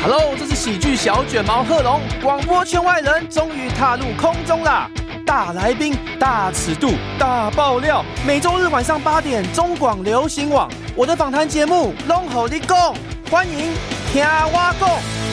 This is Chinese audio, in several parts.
Hello， 这是喜剧小卷毛贺龙，广播圈外人终于踏入空中啦！大来宾、大尺度、大爆料，每周日晚上8点，中广流行网，我的访谈节目《拢予你讲》，欢迎听我讲。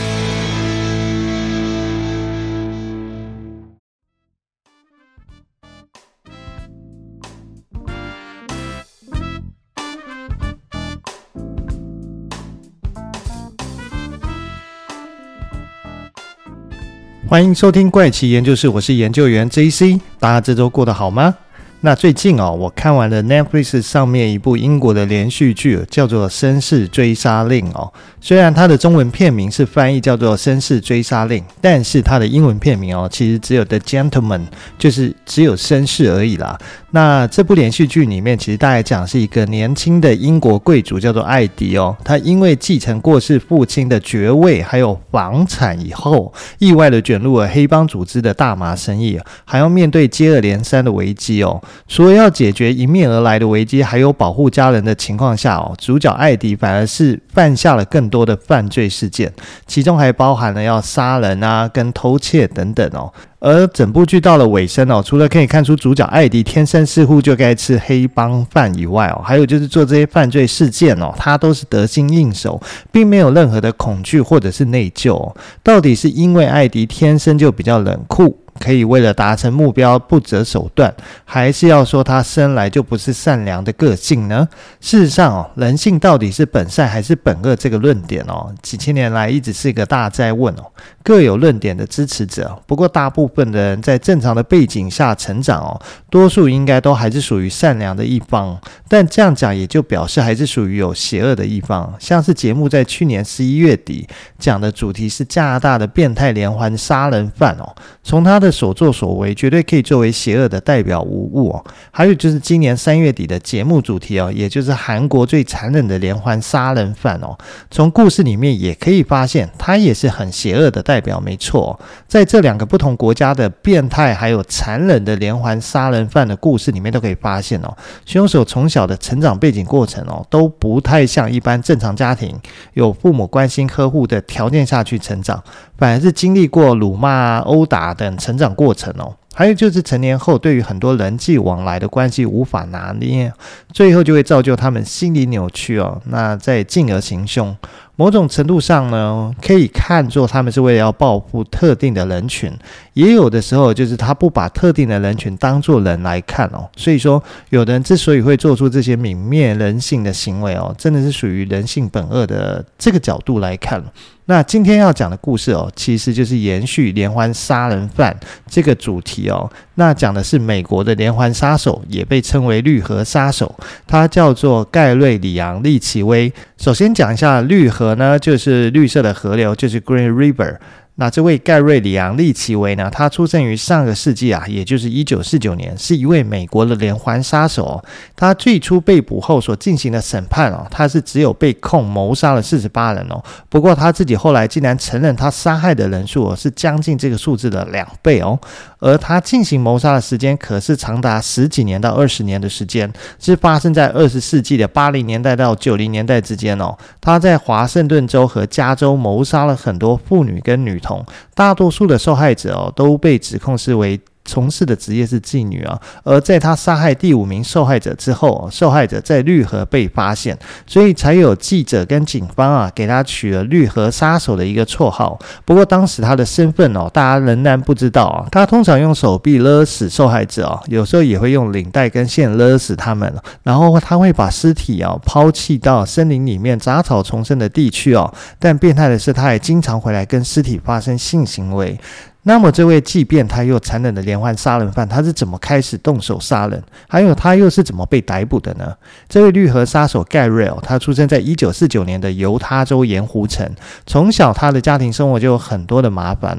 欢迎收听怪奇研究室，我是研究员 JC， 大家这周过得好吗？那最近我看完了 Netflix 上面一部英国的连续剧，叫做《绅士追杀令》虽然它的中文片名是翻译叫做《绅士追杀令》，但是它的英文片名其实只有 The Gentleman， 就是只有绅士而已啦。那这部连续剧里面，其实大概讲是一个年轻的英国贵族叫做艾迪他因为继承过世父亲的爵位还有房产以后，意外的卷入了黑帮组织的大麻生意，还要面对接二连三的危机除了要解决迎面而来的危机还有保护家人的情况下主角艾迪反而是犯下了更多的犯罪事件，其中还包含了要杀人跟偷窃等等而整部剧到了尾声除了可以看出主角艾迪天生似乎就该吃黑帮饭以外还有就是做这些犯罪事件他都是得心应手，并没有任何的恐惧或者是内疚到底是因为艾迪天生就比较冷酷，可以为了达成目标不择手段，还是要说他生来就不是善良的个性呢？事实上人性到底是本善还是本恶这个论点几千年来一直是一个大哉问各有论点的支持者。不过大部分的人在正常的背景下成长多数应该都还是属于善良的一方，但这样讲也就表示还是属于有邪恶的一方。像是节目在去年11月底讲的主题是加拿大的变态连环杀人犯从他的所作所为绝对可以作为邪恶的代表无误还有就是今年3月底的节目主题也就是韩国最残忍的连环杀人犯从故事里面也可以发现他也是很邪恶的代表没错在这两个不同国家的变态还有残忍的连环杀人犯的故事里面都可以发现凶手从小的成长背景过程都不太像一般正常家庭有父母关心呵护的条件下去成长，反而是经历过辱骂殴打等成长过程还有就是成年后对于很多人际往来的关系无法拿捏，最后就会造就他们心理扭曲那再进而行凶。某种程度上呢，可以看作他们是为了要报复特定的人群，也有的时候就是他不把特定的人群当作人来看所以说有的人之所以会做出这些泯灭人性的行为真的是属于人性本恶的这个角度来看那今天要讲的故事其实就是延续连环杀人犯这个主题那讲的是美国的连环杀手，也被称为绿河杀手，他叫做盖瑞里昂利奇威。首先讲一下绿河呢，就是绿色的河流，就是 Green River。那这位盖瑞里昂利奇维呢，他出生于上个世纪也就是1949年，是一位美国的连环杀手他最初被捕后所进行的审判他是只有被控谋杀了48人不过他自己后来竟然承认他杀害的人数是将近这个数字的2倍而他进行谋杀的时间可是长达10几年到20年的时间，是发生在20世纪的80年代到90年代之间他在华盛顿州和加州谋杀了很多妇女跟女童，大多数的受害者都被指控是为从事的职业是妓女而在他杀害第5名受害者之后受害者在绿河被发现，所以才有记者跟警方给他取了绿河杀手的一个绰号。不过当时他的身份大家仍然不知道他通常用手臂勒死受害者有时候也会用领带跟线勒死他们然后他会把尸体抛弃到森林里面杂草丛生的地区但变态的是他也经常回来跟尸体发生性行为。那么这位既变态又残忍的连环杀人犯，他是怎么开始动手杀人？还有他又是怎么被逮捕的呢？这位绿河杀手盖瑞他出生在1949年的犹他州盐湖城，从小他的家庭生活就有很多的麻烦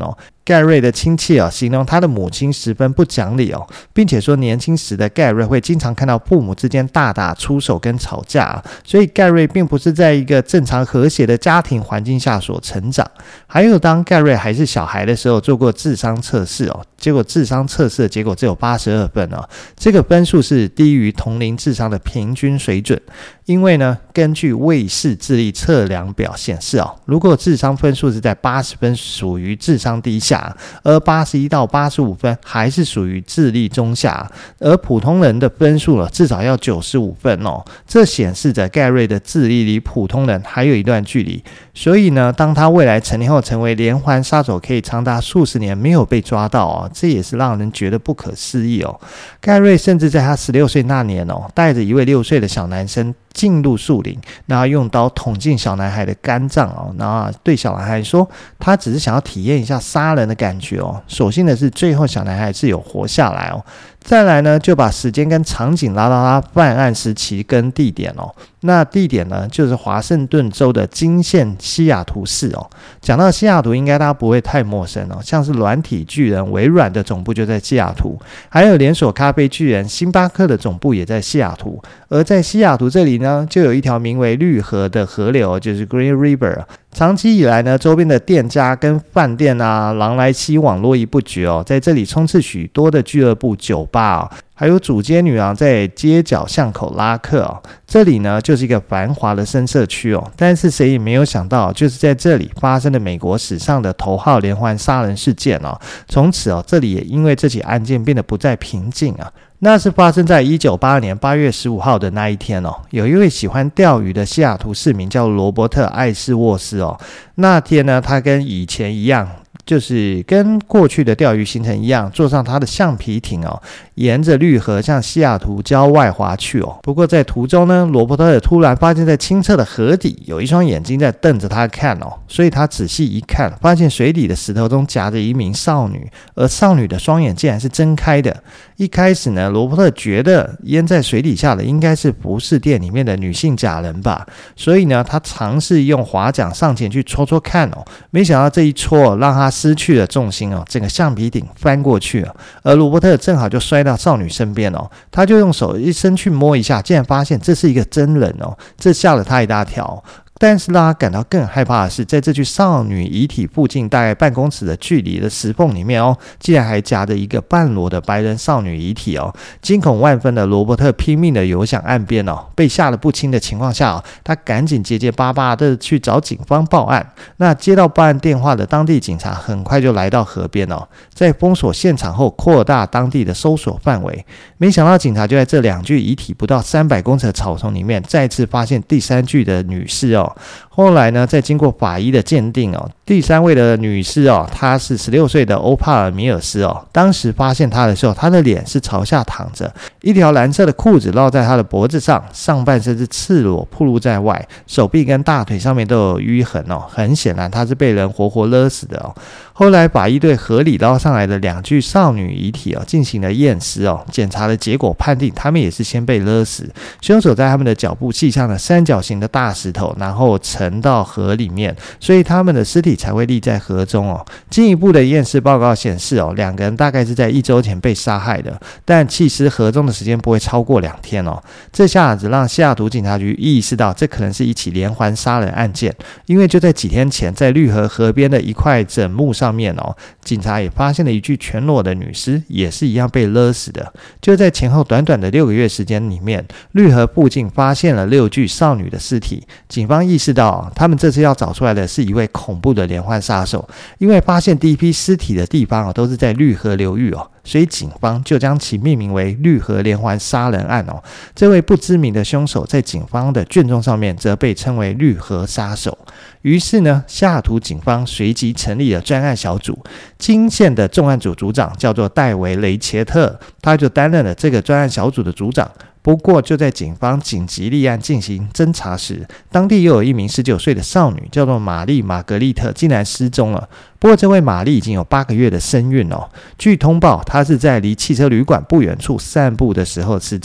盖瑞的亲戚形容他的母亲十分不讲理并且说年轻时的盖瑞会经常看到父母之间大打出手跟吵架所以盖瑞并不是在一个正常和谐的家庭环境下所成长。还有当盖瑞还是小孩的时候做过智商测试结果智商测试的结果只有82分这个分数是低于同龄智商的平均水准。因为呢，根据魏氏智力测量表显示如果智商分数是在80分属于智商低下，而81到85分还是属于智力中下，而普通人的分数至少要95分这显示着盖瑞的智力离普通人还有一段距离。所以呢，当他未来成年后成为连环杀手，可以长达数十年没有被抓到这也是让人觉得不可思议盖瑞甚至在他16岁那年带着一位6岁的小男生进入树林，然后用刀捅进小男孩的肝脏然后对小男孩说他只是想要体验一下杀人的感觉所幸的是最后小男孩是有活下来再来呢，就把时间跟场景拉到他犯案时期跟地点那地点呢，就是华盛顿州的金县西雅图市讲到西雅图，应该大家不会太陌生像是软体巨人微软的总部就在西雅图，还有连锁咖啡巨人星巴克的总部也在西雅图。而在西雅图这里呢，就有一条名为绿河的河流，就是 Green River。长期以来呢，周边的店家跟饭店狼来欺往，络绎不绝在这里充斥许多的俱乐部、酒吧还有主街女郎在街角巷口拉客这里呢就是一个繁华的深色区但是谁也没有想到，就是在这里发生了美国史上的头号连环杀人事件从此这里也因为这起案件变得不再平静那是发生在1982年8月15号的那一天有一位喜欢钓鱼的西雅图市民叫罗伯特·艾斯沃斯那天呢，他跟以前一样，就是跟过去的钓鱼行程一样，坐上他的橡皮艇沿着绿河向西雅图郊外划去不过在途中呢，罗伯特也突然发现在清澈的河底有一双眼睛在瞪着他看所以他仔细一看，发现水底的石头中夹着一名少女，而少女的双眼竟然是睁开的。一开始呢，罗伯特觉得淹在水底下的应该是服饰店里面的女性假人吧，所以呢，他尝试用划桨上前去戳戳看没想到这一戳让他失去了重心整个橡皮艇翻过去了，而罗伯特正好就摔到少女身边他就用手一伸去摸一下，竟然发现这是一个真人这吓了他一大跳。但是让他感到更害怕的是，在这具少女遗体附近大概半公尺的距离的石缝里面竟然还夹着一个半裸的白人少女遗体惊恐万分的罗伯特拼命的游向岸边被吓得不轻的情况下他赶紧结结巴巴的去找警方报案。那接到报案电话的当地警察很快就来到河边在封锁现场后扩大当地的搜索范围。没想到警察就在这2具遗体不到300公尺的草丛里面再次发现第3具的女士后来呢，在经过法医的鉴定第3位的女士她是16岁的欧帕尔米尔斯当时发现她的时候，她的脸是朝下躺着，一条蓝色的裤子绕在她的脖子上，上半身是赤裸暴露在外，手臂跟大腿上面都有淤痕很显然她是被人活活勒死的后来法医对河里捞上来的2具少女遗体进行了验尸检查的结果判定他们也是先被勒死，凶手在他们的脚部系上了三角形的大石头，然后沉到河里面，所以他们的尸体才会立在河中进一步的验尸报告显示2个人大概是在1周前被杀害的，但弃尸河中的时间不会超过2天这下子让西雅图警察局意识到这可能是一起连环杀人案件，因为就在几天前，在绿河河边的一块枕木上面警察也发现了一具全裸的女尸，也是一样被勒死的。就在前后短短的6个月时间里面，绿河附近发现了6具少女的尸体。警方意识到他们这次要找出来的是一位恐怖的连环杀手，因为发现第一批尸体的地方都是在绿河流域所以警方就将其命名为绿河连环杀人案这位不知名的凶手在警方的卷宗上面则被称为绿河杀手。于是呢，西雅图警方随即成立了专案小组，金县的重案组组长叫做戴维·雷切特，他就担任了这个专案小组的组长。不过就在警方紧急立案进行侦查时，当地又有一名19岁的少女叫做玛丽·玛格丽特竟然失踪了。不过这位玛丽已经有8个月的身孕据通报她是在离汽车旅馆不远处散步的时候失踪。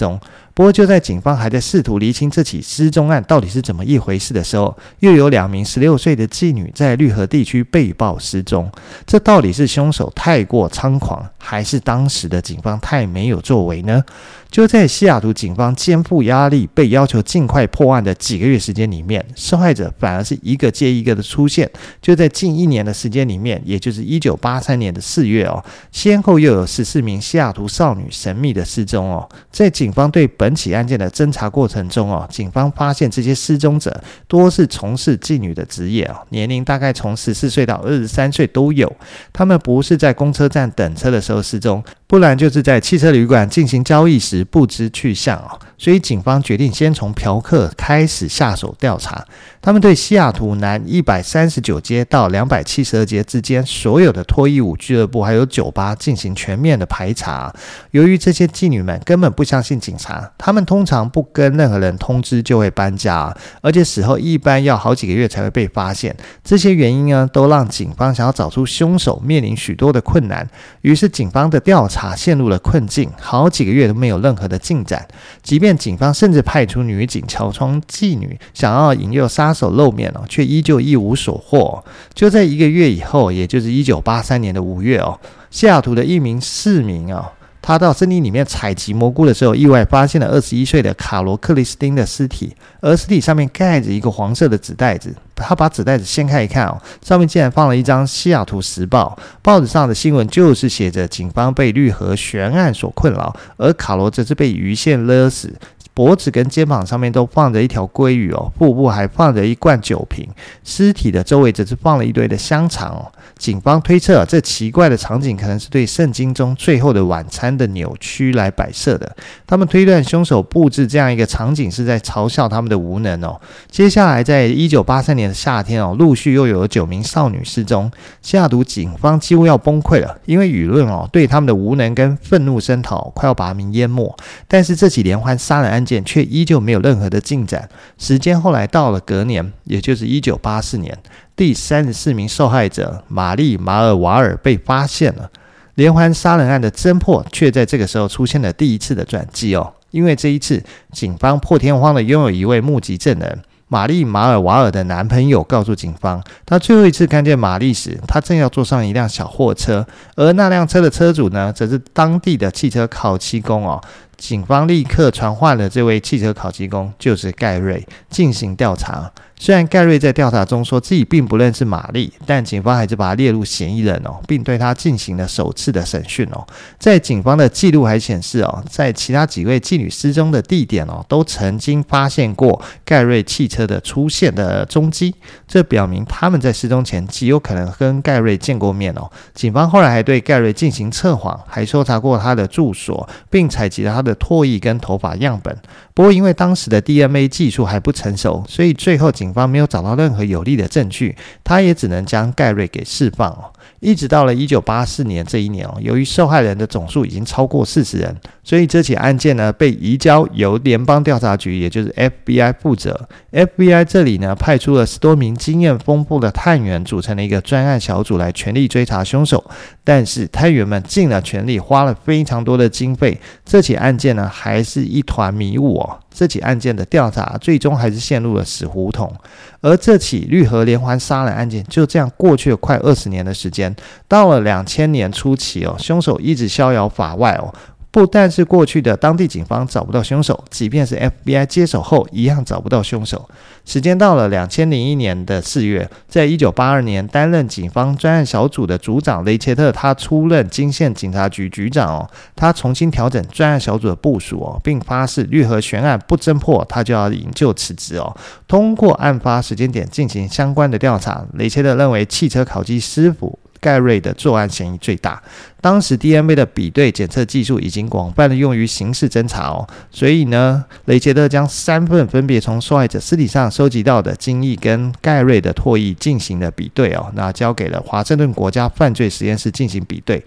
不过就在警方还在试图厘清这起失踪案到底是怎么一回事的时候，又有2名16岁的妓女在绿河地区被曝失踪。这到底是凶手太过猖狂，还是当时的警方太没有作为呢？就在西雅图警方肩负压力，被要求尽快破案的几个月时间里面，受害者反而是一个接一个的出现。就在近1年的时间里面，也就是1983年的4月先后又有14名西雅图少女神秘的失踪在警方对本起案件的侦查过程中警方发现这些失踪者多是从事妓女的职业年龄大概从14岁到23岁都有。他们不是在公车站等车的时候失踪，不然就是在汽车旅馆进行交易时不知去向所以警方决定先从嫖客开始下手调查。他们对西雅图南139街到272街之间所有的脱衣舞俱乐部还有酒吧进行全面的排查。由于这些妓女们根本不相信警察，他们通常不跟任何人通知就会搬家而且死后一般要好几个月才会被发现。这些原因呢，都让警方想要找出凶手面临许多的困难。于是警方的调查陷入了困境，好几个月都没有任何的进展。即便警方甚至派出女警乔装妓女，想要引诱杀手露面却依旧一无所获。就在1个月以后，也就是1983年的5月西雅图的一名市民他到森林里面采集蘑菇的时候，意外发现了21岁的卡罗克里斯汀的尸体，而尸体上面盖着一个黄色的纸袋子。他把纸袋子掀开一看上面竟然放了一张西雅图时报，报纸上的新闻就是写着警方被绿河悬案所困扰，而卡罗则是被鱼线勒死，脖子跟肩膀上面都放着一条鲑鱼腹部还放着一罐酒瓶，尸体的周围则是放了一堆的香肠警方推测这奇怪的场景可能是对圣经中最后的晚餐的扭曲来摆设的。他们推断凶手布置这样一个场景是在嘲笑他们的无能接下来在1983年的夏天陆续又有9名少女失踪。西雅图警方几乎要崩溃了，因为舆论对他们的无能跟愤怒声讨快要把他们淹没。但是这起连环杀人案件却依旧没有任何的进展。时间后来到了隔年，也就是1984年，第34名受害者玛丽·马尔瓦尔被发现了。连环杀人案的侦破却在这个时候出现了第一次的转机因为这一次警方破天荒的拥有一位目击证人。玛丽·马尔瓦尔的男朋友告诉警方，他最后一次看见玛丽时，他正要坐上一辆小货车，而那辆车的车主呢，则是当地的汽车烤漆工警方立刻传唤了这位汽车烤漆工，就是盖瑞，进行调查。虽然盖瑞在调查中说自己并不认识玛丽，但警方还是把他列入嫌疑人并对他进行了首次的审讯在警方的记录还显示在其他几位妓女失踪的地点都曾经发现过盖瑞汽车的出现的踪迹，这表明他们在失踪前极有可能跟盖瑞见过面警方后来还对盖瑞进行测谎，还搜查过他的住所，并采集了他的唾液跟头发样本。不过因为当时的 DNA 技术还不成熟，所以最后警方没有找到任何有力的证据，他也只能将盖瑞给释放一直到了1984年这一年由于受害人的总数已经超过40人，所以这起案件呢被移交由联邦调查局，也就是 FBI 负责。FBI 这里呢派出了10多名经验丰富的探员，组成了一个专案小组来全力追查凶手。但是探员们尽了全力，花了非常多的经费，这起案件呢还是一团迷雾这起案件的调查最终还是陷入了死胡同。而这起绿河连环杀人案件就这样过去了快20年的时间，到了2000年初期凶手一直逍遥法外不但是过去的当地警方找不到凶手，即便是 FBI 接手后一样找不到凶手。时间到了2001年的4月，在1982年担任警方专案小组的组长雷切特，他出任金县警察局局长他重新调整专案小组的部署并发誓绿河悬案不侦破他就要引咎辞职通过案发时间点进行相关的调查，雷切特认为汽车烤鸡师傅盖瑞的作案嫌疑最大。当时 DNA 的比对检测技术已经广泛的用于刑事侦查所以呢，雷切特将3份分别从受害者尸体上收集到的精液跟盖瑞的唾液进行了比对那交给了华盛顿国家犯罪实验室进行比对。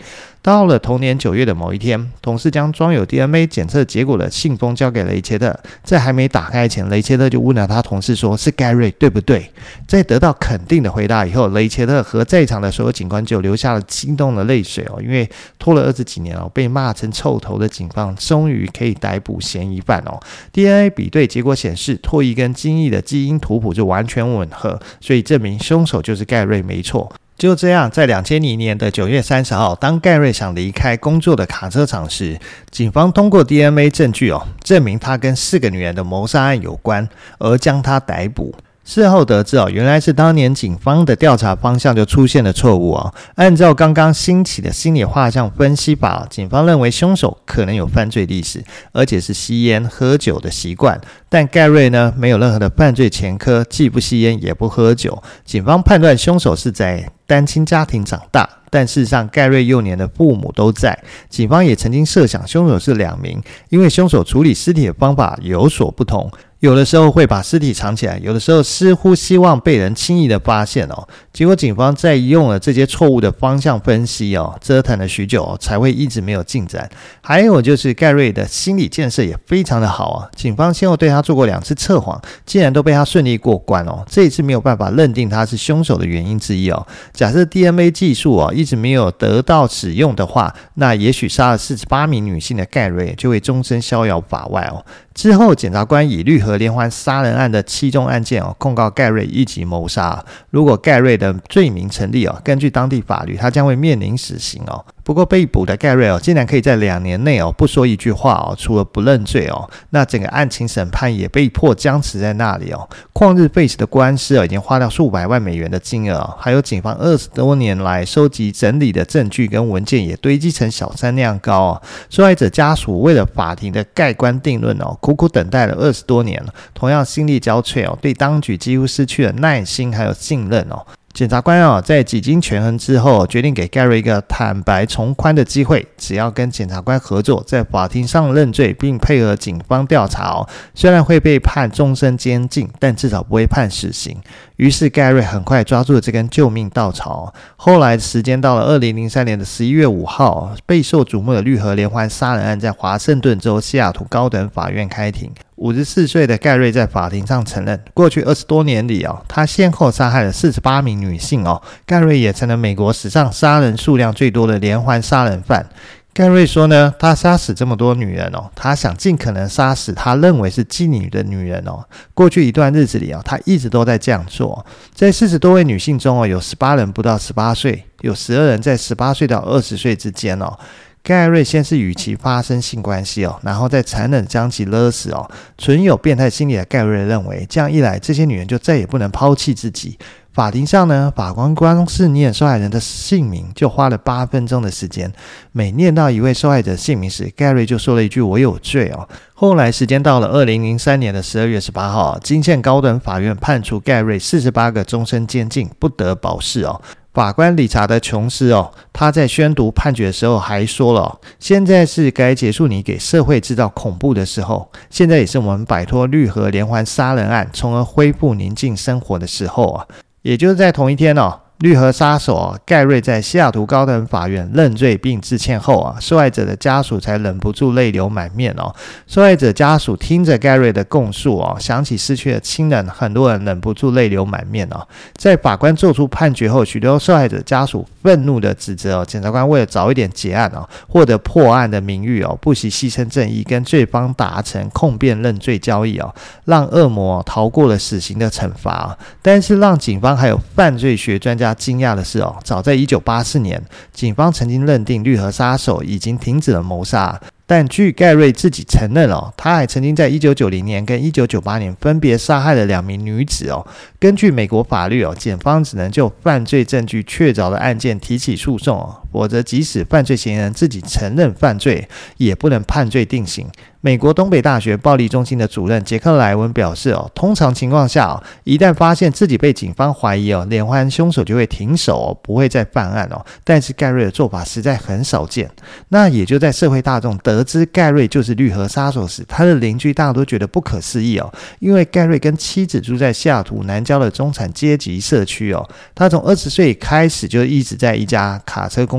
到了同年9月的某一天，同事将装有 DNA 检测结果的信封交给雷切特，在还没打开前，雷切特就问了他同事说，是盖瑞对不对？在得到肯定的回答以后，雷切特和在场的所有警官就流下了激动的泪水因为拖了20几年被骂成臭头的警方终于可以逮捕嫌疑犯DNA 比对结果显示，唾液跟精液的基因图谱就完全吻合，所以证明凶手就是盖瑞没错。就这样，在2001年的9月30号，当盖瑞想离开工作的卡车厂时，警方通过 DNA 证据证明他跟4个女人的谋杀案有关，而将他逮捕。事后得知原来是当年警方的调查方向就出现了错误按照刚刚兴起的心理画像分析法，警方认为凶手可能有犯罪历史，而且是吸烟喝酒的习惯，但盖瑞呢没有任何的犯罪前科，既不吸烟也不喝酒。警方判断凶手是在单亲家庭长大，但事实上盖瑞幼年的父母都在。警方也曾经设想凶手是2名，因为凶手处理尸体的方法有所不同，有的时候会把尸体藏起来，有的时候似乎希望被人轻易的发现结果警方在用了这些错误的方向分析折腾了许久才会一直没有进展。还有就是盖瑞的心理建设也非常的好警方先后对他做过2次测谎，竟然都被他顺利过关这一次没有办法认定他是凶手的原因之一假设 DNA 技术一直没有得到使用的话，那也许杀了48名女性的盖瑞就会终身逍遥法外之后检察官以绿河连环杀人案的7宗案件控告盖瑞1级谋杀如果盖瑞的罪名成立根据当地法律他将会面临死刑不过被捕的盖瑞竟然可以在2年内不说一句话除了不认罪那整个案情审判也被迫僵持在那里旷日费时的官司已经花掉数百万美元的金额还有警方20多年来收集整理的证据跟文件也堆积成小山那样高受害者家属为了法庭的盖棺定论苦苦等待了20多年同样心力交瘁对当局几乎失去了耐心还有信任检察官在几经权衡之后决定给盖瑞一个坦白从宽的机会，只要跟检察官合作，在法庭上认罪并配合警方调查虽然会被判终身监禁，但至少不会判死刑。于是盖瑞很快抓住了这根救命稻草后来时间到了2003年的11月5号备受瞩目的绿河连环杀人案在华盛顿州西雅图高等法院开庭。54岁的盖瑞在法庭上承认，过去20多年里他先后杀害了48名女性盖瑞也成了美国史上杀人数量最多的连环杀人犯。盖瑞说呢，他杀死这么多女人他想尽可能杀死他认为是妓女的女人过去一段日子里他一直都在这样做。在40多位女性中有18人不到18岁，有12人在18岁到20岁之间盖瑞先是与其发生性关系然后再残忍将其勒死存有变态心理的盖瑞认为，这样一来这些女人就再也不能抛弃自己。法庭上呢，法官光是念受害人的姓名就花了8分钟的时间，每念到一位受害者姓名时，盖瑞就说了一句我有罪后来时间到了2003年的12月18号金县高等法院判处盖瑞48个终身监禁，不得保释法官理查德·琼斯他在宣读判决的时候还说了现在是该结束你给社会制造恐怖的时候，现在也是我们摆脱绿河连环杀人案从而恢复宁静生活的时候也就是在同一天绿河杀手盖瑞在西雅图高等法院认罪并致歉后受害者的家属才忍不住泪流满面受害者家属听着盖瑞的供述想起失去了亲人，很多人忍不住泪流满面在法官做出判决后，许多受害者家属愤怒的指责检察官为了早一点结案获得破案的名誉不惜牺牲正义，跟罪方达成控辩认罪交易让恶魔逃过了死刑的惩罚但是让警方还有犯罪学专家惊讶的是早在1984年警方曾经认定绿河杀手已经停止了谋杀，但据盖瑞自己承认他还曾经在1990年跟1998年分别杀害了2名女子根据美国法律检方只能就犯罪证据确凿的案件提起诉讼否则即使犯罪嫌疑人自己承认犯罪也不能判罪定刑。美国东北大学暴力中心的主任杰克莱文表示通常情况下一旦发现自己被警方怀疑连环凶手就会停手不会再犯案但是盖瑞的做法实在很少见。那也就在社会大众得知盖瑞就是绿河杀手时，他的邻居大多觉得不可思议因为盖瑞跟妻子住在西雅图南郊的中产阶级社区他从20岁开始就一直在一家卡车公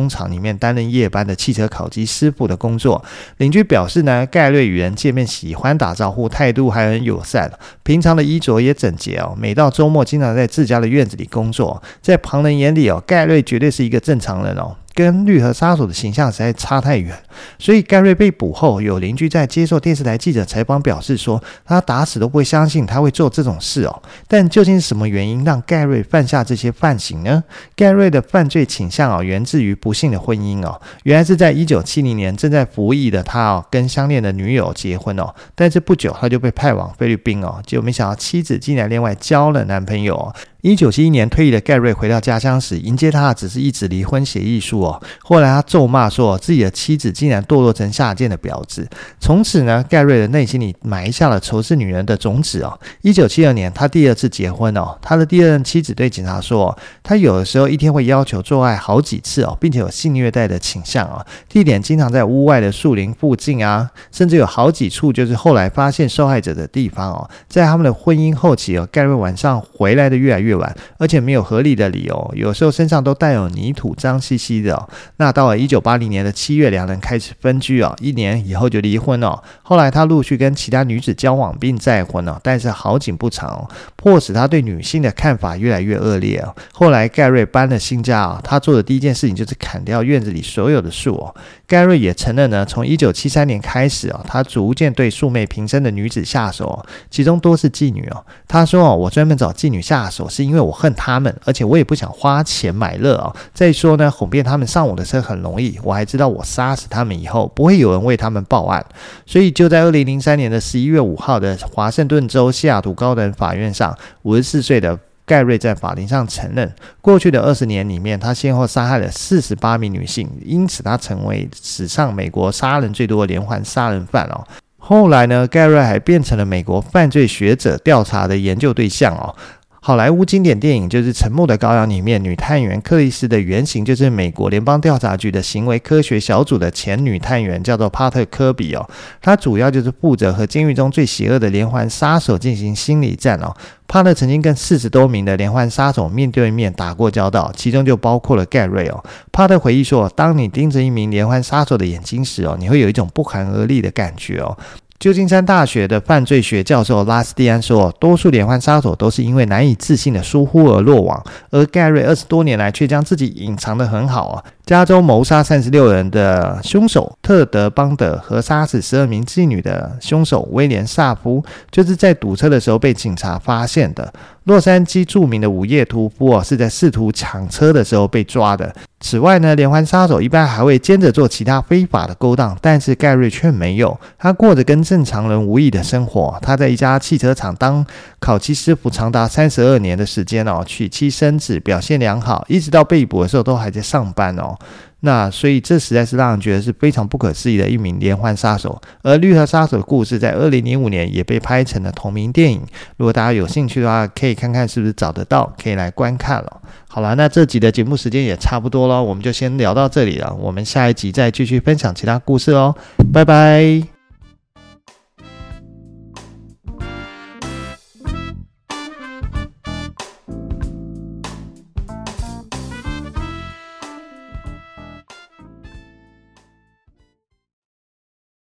工厂里面担任夜班的汽车烤鸡师傅的工作。邻居表示呢，盖瑞与人见面喜欢打招呼，态度还很友善，平常的衣着也整洁哦。每到周末经常在自家的院子里工作，在旁人眼里哦，盖瑞绝对是一个正常人哦。跟绿河杀手的形象实在差太远，所以盖瑞被捕后，有邻居在接受电视台记者采访表示说，他打死都不会相信他会做这种事哦。但究竟是什么原因让盖瑞犯下这些犯行呢？盖瑞的犯罪倾向源自于不幸的婚姻哦。原来是在1970年正在服役的他跟相恋的女友结婚哦，但是不久他就被派往菲律宾哦，结果没想到妻子竟然另外交了男朋友哦。1971年退役的盖瑞回到家乡时，迎接他的只是一纸离婚协议书哦。后来他咒骂说，自己的妻子竟然堕落成下贱的婊子。从此呢，盖瑞的内心里埋下了仇视女人的种子哦。1972年，他第二次结婚哦。他的第二任妻子对警察说，他有的时候一天会要求做爱好几次哦，并且有性虐待的倾向哦。地点经常在屋外的树林附近啊，甚至有好几处就是后来发现受害者的地方哦。在他们的婚姻后期哦，盖瑞晚上回来的越来越晚，而且没有合理的理由，有时候身上都带有泥土，脏兮兮的哦。那到了1980年的7月，两人开始分居哦，1年以后就离婚哦。后来他陆续跟其他女子交往并再婚哦，但是好景不长哦，迫使他对女性的看法越来越恶劣哦。后来盖瑞搬了新家哦，他做的第一件事情就是砍掉院子里所有的树哦。盖瑞也承认呢，从1973年开始哦，他逐渐对素昧平生的女子下手哦，其中多是妓女哦。他说哦，我专门找妓女下手是因为我恨他们，而且我也不想花钱买乐哦。再说呢，哄骗他们上我的车很容易，我还知道我杀死他们以后不会有人为他们报案。所以就在2003年的11月5号的华盛顿州西雅图高等法院上，54岁的盖瑞在法庭上承认，过去的20年里面，他先后杀害了48名女性，因此他成为史上美国杀人最多的连环杀人犯哦。后来呢，盖瑞还变成了美国犯罪学者调查的研究对象哦。好莱坞经典电影就是《沉默的羔羊》里面，女探员克里斯的原型就是美国联邦调查局的行为科学小组的前女探员，叫做帕特科比哦。她主要就是负责和监狱中最邪恶的连环杀手进行心理战哦。帕特曾经跟40多名的连环杀手面对面打过交道，其中就包括了盖瑞哦。帕特回忆说，当你盯着一名连环杀手的眼睛时哦，你会有一种不寒而栗的感觉哦。旧金山大学的犯罪学教授拉斯蒂安说，多数连环杀手都是因为难以置信的疏忽而落网，而盖瑞20多年来却将自己隐藏得很好啊。加州谋杀36人的凶手特德邦德和杀死12名妓女的凶手威廉萨夫，就是在堵车的时候被警察发现的。洛杉矶著名的午夜屠夫是在试图抢车的时候被抓的。此外呢，连环杀手一般还会兼着做其他非法的勾当，但是盖瑞却没有，他过着跟正常人无异的生活。他在一家汽车厂当烤漆师傅长达32年的时间哦，娶妻生子，表现良好，一直到被捕的时候都还在上班哦。那所以这实在是让人觉得是非常不可思议的一名连环杀手。而绿河杀手的故事在2005年也被拍成了同名电影，如果大家有兴趣的话，可以看看是不是找得到，可以来观看了。好了，那这集的节目时间也差不多了，我们就先聊到这里了，我们下一集再继续分享其他故事哦，拜拜。